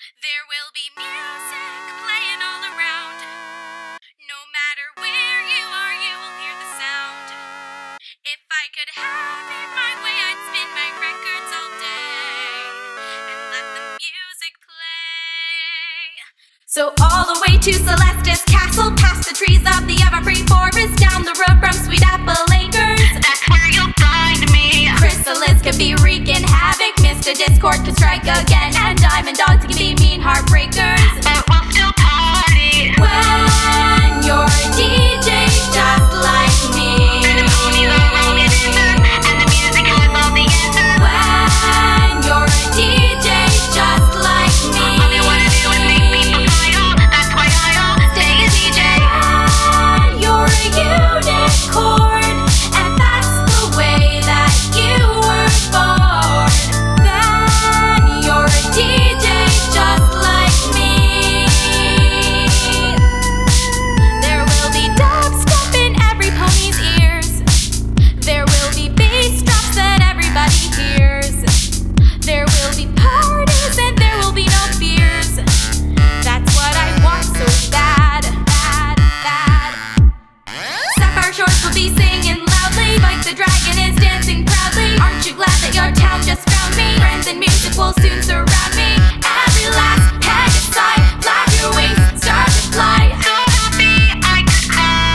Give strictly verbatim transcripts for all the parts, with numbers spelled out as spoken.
There will be music playing all around. No matter where you are, you will hear the sound. If I could have it my way, I'd spin my records all day and let the music play. So all the way to Celestis Castle, past the trees of the Evergreen Forest, down the road from Sweet Apple Acres. That's where you'll find me. Chrysalis could be wreaking havoc, Mister Discord could strike again, and Diamond Dogs could be mean heartbreakers. But we'll still party. When you're a D J just like me, And the ponies are rolling in there, and the music has all the answers. when you're a D J just like me, All they wanna do is make people smile. That's why I'll stay a D J. when you're a unicorn, and that's the way that you were born, then you're a D J just like me. There will be dubstep in every pony's ears. There will be bass drops that everybody hears. There will be parties and there will be no fears. That's what I want so bad, bad, bad. Sapphire Shores will be singing loudly, like the dragon is dancing proudly. Aren't you glad that your town just found me? Friends and music will soon surround me. Every last head aside, flap your wings, start to fly. So happy I could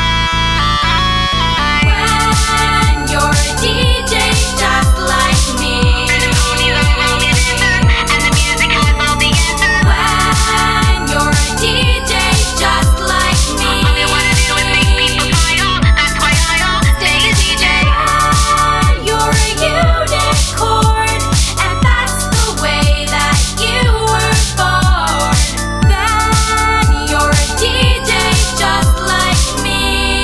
cry. When you're a D J just like me, And the ponies are rolling in there, and the music has all the answers. when you're a D J just like me, All they wanna do is make people smile. That's why I'll stay a D J. when you're a unicorn, and that's the way that you were born, then you're a D J just like me.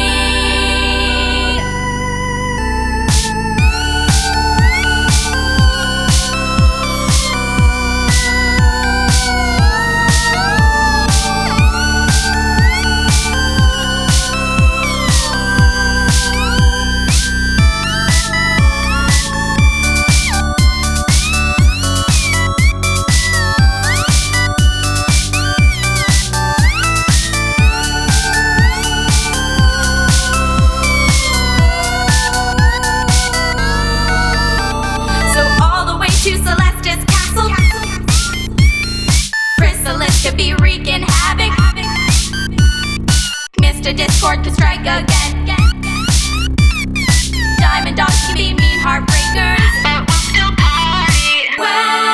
So all the way to Celestis Castle, Chrysalis could be wreaking havoc, Mister Discord could strike again, Diamond Dogs could be mean heartbreakers. But we'll still party. When